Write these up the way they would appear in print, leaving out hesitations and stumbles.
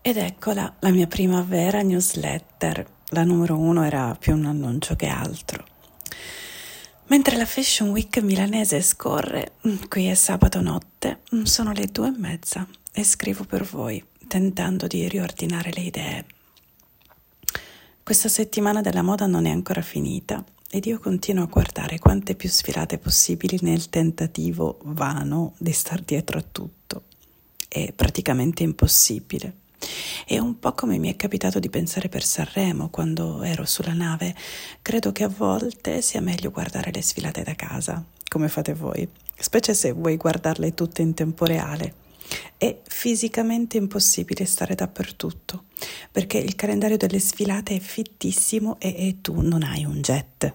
Ed eccola, la mia prima vera newsletter. La numero 1 era più un annuncio che altro. Mentre la Fashion Week milanese scorre, qui è sabato notte, sono le 2:30 e scrivo per voi, tentando di riordinare le idee. Questa settimana della moda non è ancora finita ed io continuo a guardare quante più sfilate possibili nel tentativo vano di star dietro a tutto. È praticamente impossibile. È un po' come mi è capitato di pensare per Sanremo quando ero sulla nave. Credo che a volte sia meglio guardare le sfilate da casa, come fate voi, specie se vuoi guardarle tutte in tempo reale. È fisicamente impossibile stare dappertutto, perché il calendario delle sfilate è fittissimo e tu non hai un jet.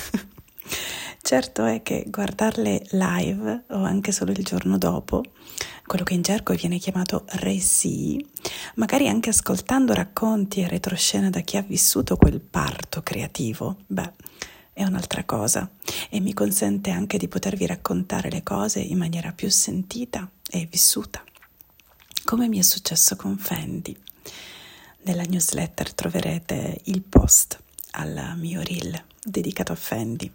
Certo è che guardarle live o anche solo il giorno dopo, quello che in gergo viene chiamato récit, magari anche ascoltando racconti e retroscena da chi ha vissuto quel parto creativo, è un'altra cosa e mi consente anche di potervi raccontare le cose in maniera più sentita e vissuta, come mi è successo con Fendi. Nella newsletter troverete il post al mio reel dedicato a Fendi.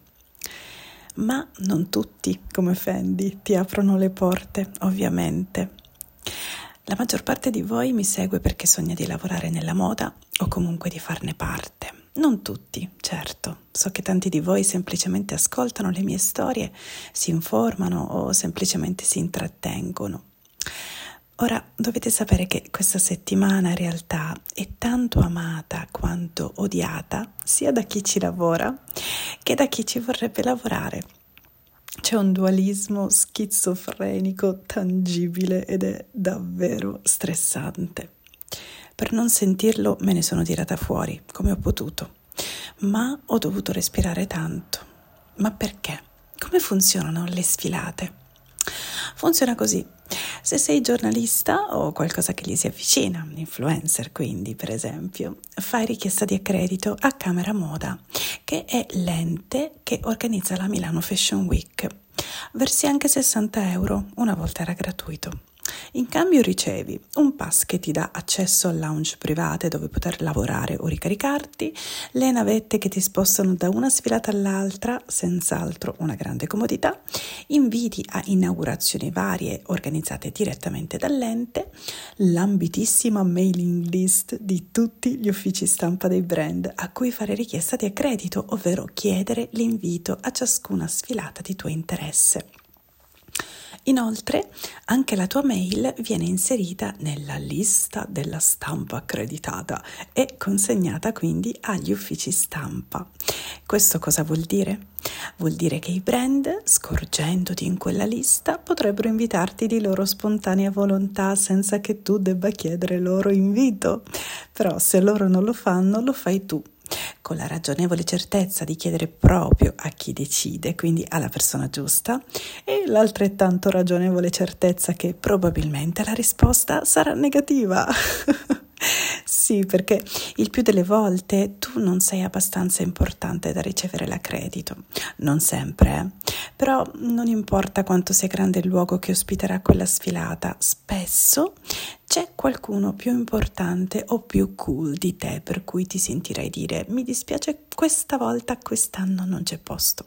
Ma non tutti, come Fendi, ti aprono le porte, ovviamente. La maggior parte di voi mi segue perché sogna di lavorare nella moda o comunque di farne parte. Non tutti, certo. So che tanti di voi semplicemente ascoltano le mie storie, si informano o semplicemente si intrattengono. Ora, dovete sapere che questa settimana in realtà è tanto amata quanto odiata, sia da chi ci lavora che da chi ci vorrebbe lavorare. C'è un dualismo schizofrenico tangibile ed è davvero stressante. Per non sentirlo me ne sono tirata fuori, come ho potuto, ma ho dovuto respirare tanto. Ma perché? Come funzionano le sfilate? Funziona così. Se sei giornalista o qualcosa che gli si avvicina, un influencer quindi per esempio, fai richiesta di accredito a Camera Moda, che è l'ente che organizza la Milano Fashion Week. Versi anche 60 euro, una volta era gratuito. In cambio ricevi un pass che ti dà accesso a lounge private dove poter lavorare o ricaricarti, le navette che ti spostano da una sfilata all'altra, senz'altro una grande comodità, inviti a inaugurazioni varie organizzate direttamente dall'ente, l'ambitissima mailing list di tutti gli uffici stampa dei brand a cui fare richiesta di accredito, ovvero chiedere l'invito a ciascuna sfilata di tuo interesse. Inoltre, anche la tua mail viene inserita nella lista della stampa accreditata e consegnata quindi agli uffici stampa. Questo cosa vuol dire? Vuol dire che i brand, scorgendoti in quella lista, potrebbero invitarti di loro spontanea volontà senza che tu debba chiedere loro invito. Però se loro non lo fanno, lo fai tu, con la ragionevole certezza di chiedere proprio a chi decide, quindi alla persona giusta, e l'altrettanto ragionevole certezza che probabilmente la risposta sarà negativa. Sì, perché il più delle volte tu non sei abbastanza importante da ricevere l'accredito. Non sempre, però non importa quanto sia grande il luogo che ospiterà quella sfilata, spesso c'è qualcuno più importante o più cool di te per cui ti sentirai dire mi dispiace questa volta, quest'anno non c'è posto.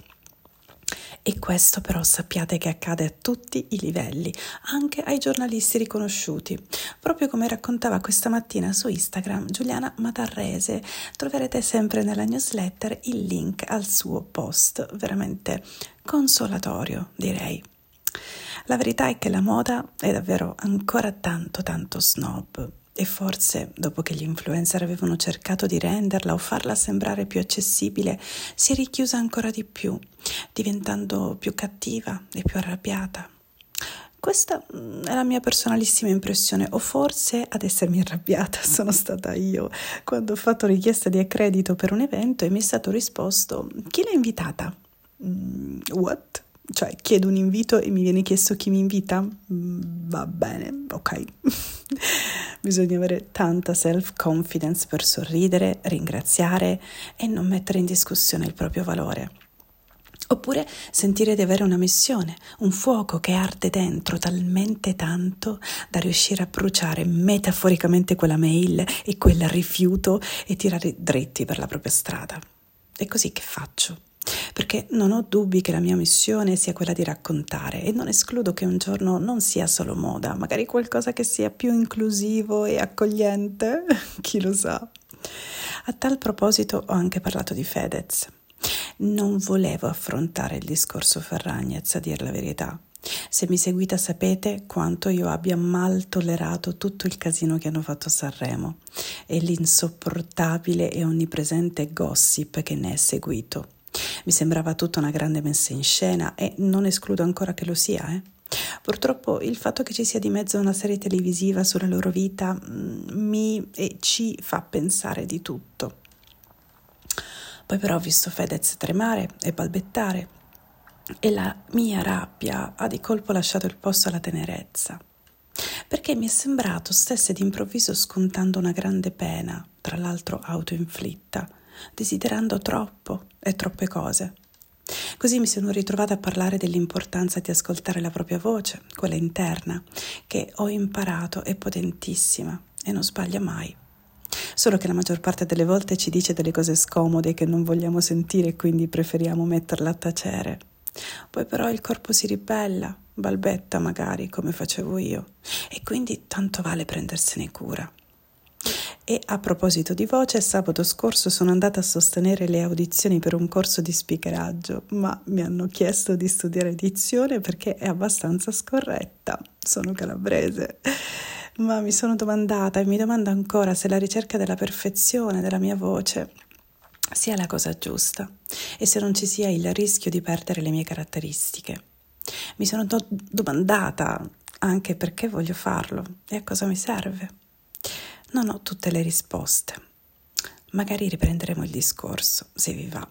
E questo però sappiate che accade a tutti i livelli, anche ai giornalisti riconosciuti. Proprio come raccontava questa mattina su Instagram Giuliana Matarrese, troverete sempre nella newsletter il link al suo post, veramente consolatorio direi. La verità è che la moda è davvero ancora tanto snob. E forse, dopo che gli influencer avevano cercato di renderla o farla sembrare più accessibile, si è richiusa ancora di più, diventando più cattiva e più arrabbiata. Questa è la mia personalissima impressione, o forse ad essermi arrabbiata sono stata io, quando ho fatto richiesta di accredito per un evento e mi è stato risposto «Chi l'ha invitata?» What? Cioè, chiedo un invito e mi viene chiesto chi mi invita? Va bene, ok. Bisogna avere tanta self-confidence per sorridere, ringraziare e non mettere in discussione il proprio valore. Oppure sentire di avere una missione, un fuoco che arde dentro talmente tanto da riuscire a bruciare metaforicamente quella mail e quel rifiuto e tirare dritti per la propria strada. È così che faccio, perché non ho dubbi che la mia missione sia quella di raccontare e non escludo che un giorno non sia solo moda, magari qualcosa che sia più inclusivo e accogliente, chi lo sa. A tal proposito ho anche parlato di Fedez. Non volevo affrontare il discorso Ferragnez, a dir la verità. Se mi seguite sapete quanto io abbia mal tollerato tutto il casino che hanno fatto a Sanremo e l'insopportabile e onnipresente gossip che ne è seguito. Mi sembrava tutta una grande messa in scena e non escludo ancora che lo sia, Purtroppo il fatto che ci sia di mezzo una serie televisiva sulla loro vita ci fa pensare di tutto. Poi però ho visto Fedez tremare e balbettare e la mia rabbia ha di colpo lasciato il posto alla tenerezza, perché mi è sembrato stesse d'improvviso scontando una grande pena, tra l'altro autoinflitta, desiderando troppo e troppe cose. Così mi sono ritrovata a parlare dell'importanza di ascoltare la propria voce, quella interna, che ho imparato è potentissima e non sbaglia mai. Solo che la maggior parte delle volte ci dice delle cose scomode che non vogliamo sentire e quindi preferiamo metterla a tacere. Poi però il corpo si ribella, balbetta magari come facevo io e quindi tanto vale prendersene cura. E a proposito di voce, sabato scorso sono andata a sostenere le audizioni per un corso di speakeraggio, ma mi hanno chiesto di studiare dizione perché è abbastanza scorretta. Sono calabrese. Ma mi sono domandata e mi domando ancora se la ricerca della perfezione della mia voce sia la cosa giusta e se non ci sia il rischio di perdere le mie caratteristiche. Mi sono domandata anche perché voglio farlo e a cosa mi serve. Non ho tutte le risposte. Magari riprenderemo il discorso, se vi va.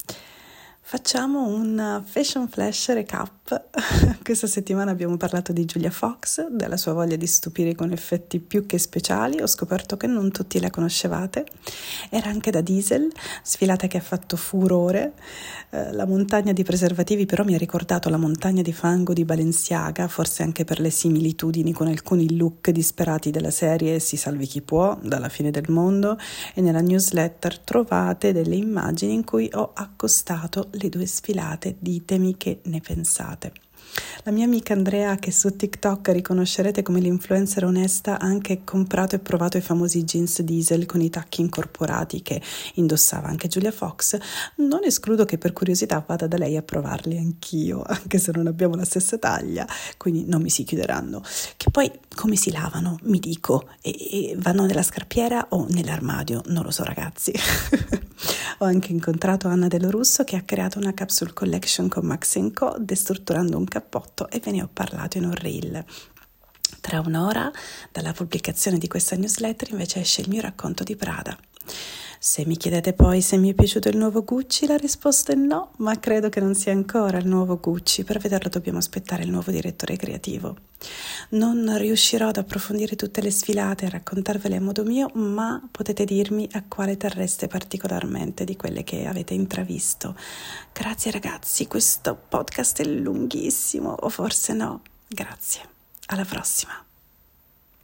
Facciamo un fashion flash recap. Questa settimana abbiamo parlato di Julia Fox, della sua voglia di stupire con effetti più che speciali. Ho scoperto che non tutti la conoscevate. Era anche da Diesel, sfilata che ha fatto furore. La montagna di preservativi però mi ha ricordato la montagna di fango di Balenciaga, forse anche per le similitudini con alcuni look disperati della serie Si salvi chi può, dalla fine del mondo, e nella newsletter trovate delle immagini in cui ho accostato le due sfilate, ditemi che ne pensate. La mia amica Andrea, che su TikTok riconoscerete come l'influencer onesta, ha anche comprato e provato i famosi jeans Diesel con i tacchi incorporati che indossava anche Julia Fox. Non escludo che per curiosità vada da lei a provarli anch'io, anche se non abbiamo la stessa taglia, quindi non mi si chiuderanno. Che poi come si lavano, mi dico, e vanno nella scarpiera o nell'armadio? Non lo so ragazzi. Ho anche incontrato Anna Dello Russo che ha creato una capsule collection con Max & Co, destrutturando un cappotto, e ve ne ho parlato in un reel. Tra un'ora dalla pubblicazione di questa newsletter invece esce il mio racconto di Prada. Se mi chiedete poi se mi è piaciuto il nuovo Gucci, la risposta è no, ma credo che non sia ancora il nuovo Gucci. Per vederlo dobbiamo aspettare il nuovo direttore creativo. Non riuscirò ad approfondire tutte le sfilate e raccontarvele a modo mio, ma potete dirmi a quale terreste particolarmente di quelle che avete intravisto. Grazie ragazzi, questo podcast è lunghissimo, o forse no. Grazie, alla prossima.